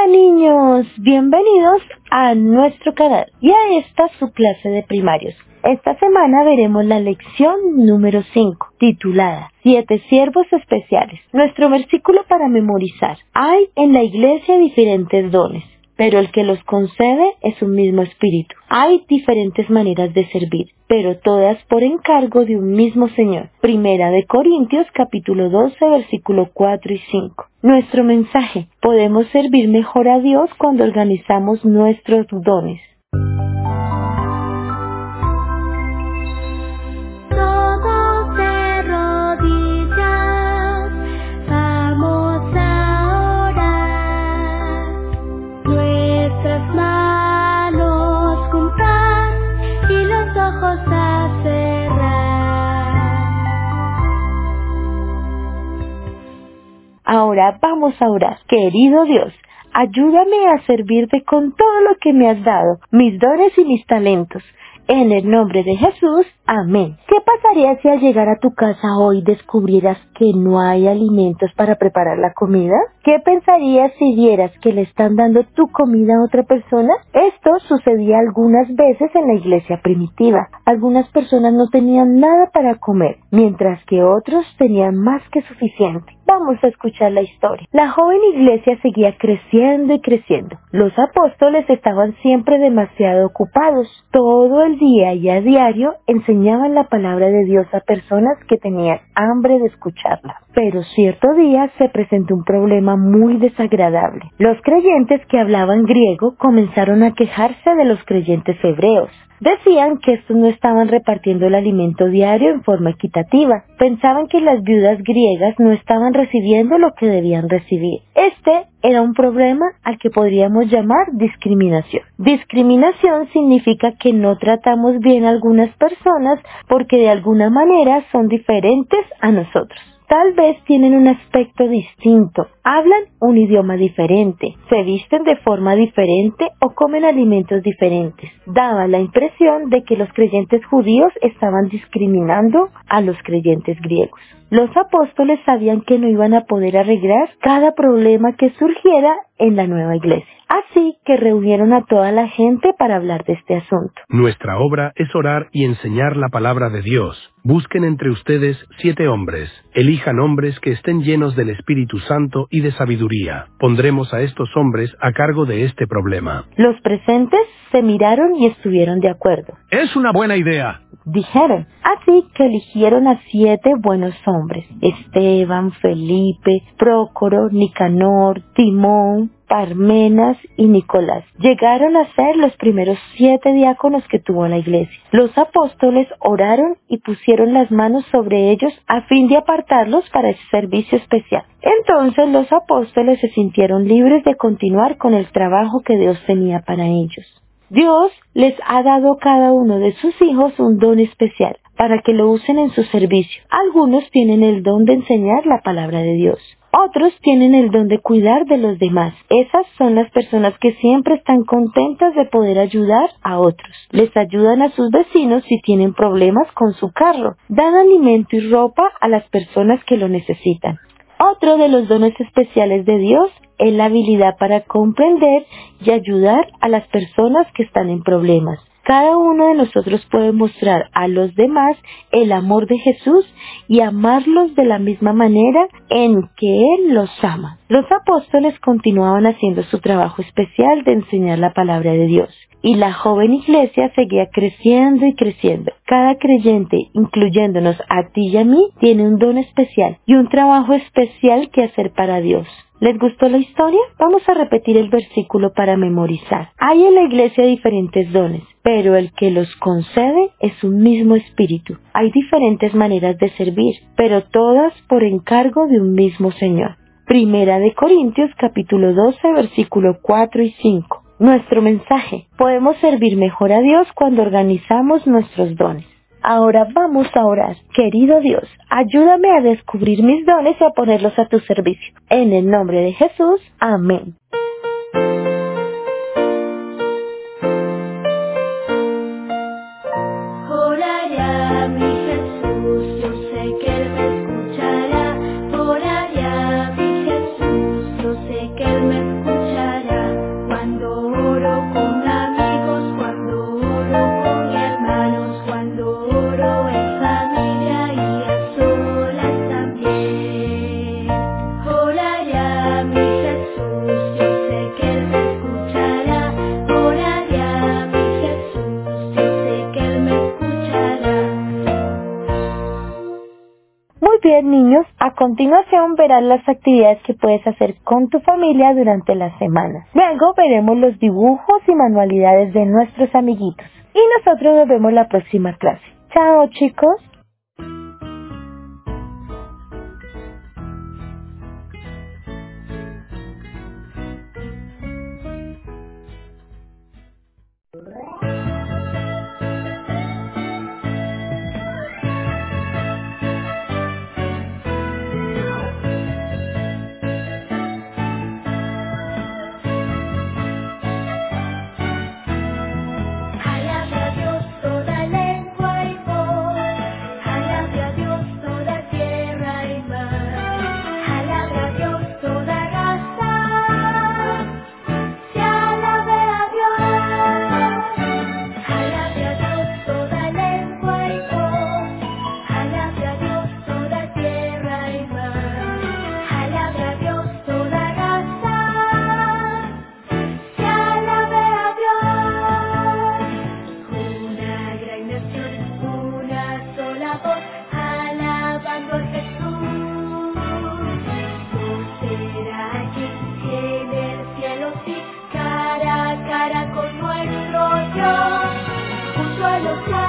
Niños, bienvenidos a nuestro canal y a esta su clase de primarios. Esta semana veremos la lección número 5, titulada 7 siervos especiales. Nuestro versículo para memorizar: hay en la iglesia diferentes dones, pero el que los concede es un mismo espíritu. Hay diferentes maneras de servir, pero todas por encargo de un mismo Señor. Primera de Corintios capítulo 12, versículo 4 y 5. Nuestro mensaje: podemos servir mejor a Dios cuando organizamos nuestros dones. Ahora vamos a orar. Querido Dios, ayúdame a servirte con todo lo que me has dado, mis dones y mis talentos. En el nombre de Jesús, amén. ¿Qué pasaría si al llegar a tu casa hoy descubrieras que no hay alimentos para preparar la comida? ¿Qué pensarías si vieras que le están dando tu comida a otra persona? Esto sucedía algunas veces en la iglesia primitiva. Algunas personas no tenían nada para comer, mientras que otros tenían más que suficiente. Vamos a escuchar la historia. La joven iglesia seguía creciendo y creciendo. Los apóstoles estaban siempre demasiado ocupados. Todo el día y a diario enseñaban la palabra de Dios a personas que tenían hambre de escucharla. Pero cierto día se presentó un problema muy desagradable. Los creyentes que hablaban griego comenzaron a quejarse de los creyentes hebreos. Decían que estos no estaban repartiendo el alimento diario en forma equitativa. Pensaban que las viudas griegas no estaban recibiendo lo que debían recibir. Este era un problema al que podríamos llamar discriminación. Discriminación significa que no tratamos bien a algunas personas porque de alguna manera son diferentes a nosotros. Tal vez tienen un aspecto distinto, hablan un idioma diferente, se visten de forma diferente o comen alimentos diferentes. Daba la impresión de que los creyentes judíos estaban discriminando a los creyentes griegos. Los apóstoles sabían que no iban a poder arreglar cada problema que surgiera en la nueva iglesia. Así que reunieron a toda la gente para hablar de este asunto. Nuestra obra es orar y enseñar la palabra de Dios. Busquen entre ustedes 7 hombres. Elijan hombres que estén llenos del Espíritu Santo y de sabiduría. Pondremos a estos hombres a cargo de este problema. Los presentes se miraron y estuvieron de acuerdo. Es una buena idea, dijeron. Así que eligieron a 7 buenos hombres: Esteban, Felipe, Prócoro, Nicanor, Timón, Parmenas y Nicolás. Llegaron a ser los primeros 7 diáconos que tuvo la iglesia. Los apóstoles oraron y pusieron las manos sobre ellos a fin de apartarlos para ese servicio especial. Entonces los apóstoles se sintieron libres de continuar con el trabajo que Dios tenía para ellos. Dios les ha dado a cada uno de sus hijos un don especial para que lo usen en su servicio. Algunos tienen el don de enseñar la palabra de Dios. Otros tienen el don de cuidar de los demás. Esas son las personas que siempre están contentas de poder ayudar a otros. Les ayudan a sus vecinos si tienen problemas con su carro. Dan alimento y ropa a las personas que lo necesitan. Otro de los dones especiales de Dios es la habilidad para comprender y ayudar a las personas que están en problemas. Cada uno de nosotros puede mostrar a los demás el amor de Jesús y amarlos de la misma manera en que Él los ama. Los apóstoles continuaban haciendo su trabajo especial de enseñar la palabra de Dios. Y la joven iglesia seguía creciendo y creciendo. Cada creyente, incluyéndonos a ti y a mí, tiene un don especial y un trabajo especial que hacer para Dios. ¿Les gustó la historia? Vamos a repetir el versículo para memorizar. Hay en la iglesia diferentes dones, pero el que los concede es un mismo espíritu. Hay diferentes maneras de servir, pero todas por encargo de un mismo Señor. Primera de Corintios capítulo 12, versículo 4 y 5. Nuestro mensaje: podemos servir mejor a Dios cuando organizamos nuestros dones. Ahora vamos a orar. Querido Dios, ayúdame a descubrir mis dones y a ponerlos a tu servicio. En el nombre de Jesús, amén. Oraré a mi Jesús, yo sé que Él me escuchará. Oraré a mi Jesús, yo sé que Él me escuchará. oro con amigos, cuando oro con hermanos, cuando oro en familia y a solas también. Oraré a mi Jesús, yo sé que Él me escuchará. Oraré a mi Jesús, yo sé que Él me escuchará. Muy bien, niños, a continuación verán las actividades que puedes hacer con tu familia durante la semana. Luego veremos los dibujos y manualidades de nuestros amiguitos. Y nosotros nos vemos la próxima clase. Chao, chicos. Alabe a Dios toda lengua y voz, alabe a Dios toda tierra y mar, alabe a Dios toda raza, se alabe a Dios. Alabe a Dios toda lengua y voz, alabe a Dios toda tierra y mar, alabe a Dios toda raza, se alabe a Dios. Una gran nación, una sola voz, alabando a Jesús. Será allí en el cielo, sí, cara a cara con nuestro Dios, junto a los